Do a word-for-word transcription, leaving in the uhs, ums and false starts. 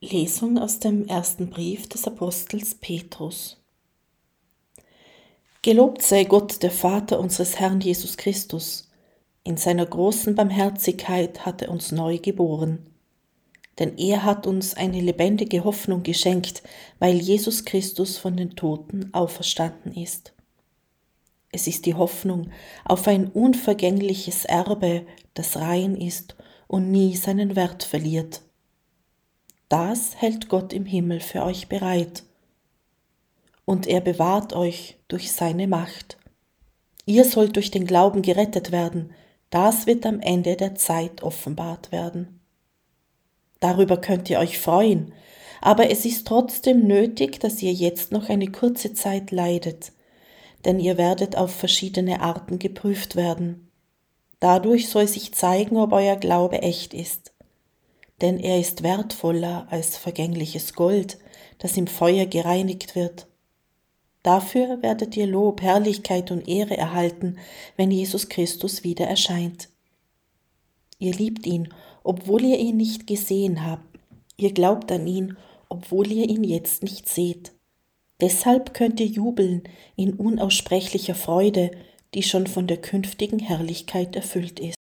Lesung aus dem ersten Brief des Apostels Petrus. Gelobt sei Gott, der Vater unseres Herrn Jesus Christus. In seiner großen Barmherzigkeit hat er uns neu geboren. Denn er hat uns eine lebendige Hoffnung geschenkt, weil Jesus Christus von den Toten auferstanden ist. Es ist die Hoffnung auf ein unvergängliches Erbe, das rein ist und nie seinen Wert verliert. Das hält Gott im Himmel für euch bereit. Und er bewahrt euch durch seine Macht. Ihr sollt durch den Glauben gerettet werden, das wird am Ende der Zeit offenbart werden. Darüber könnt ihr euch freuen, aber es ist trotzdem nötig, dass ihr jetzt noch eine kurze Zeit leidet, denn ihr werdet auf verschiedene Arten geprüft werden. Dadurch soll sich zeigen, ob euer Glaube echt ist. Denn er ist wertvoller als vergängliches Gold, das im Feuer gereinigt wird. Dafür werdet ihr Lob, Herrlichkeit und Ehre erhalten, wenn Jesus Christus wieder erscheint. Ihr liebt ihn, obwohl ihr ihn nicht gesehen habt. Ihr glaubt an ihn, obwohl ihr ihn jetzt nicht seht. Deshalb könnt ihr jubeln in unaussprechlicher Freude, die schon von der künftigen Herrlichkeit erfüllt ist.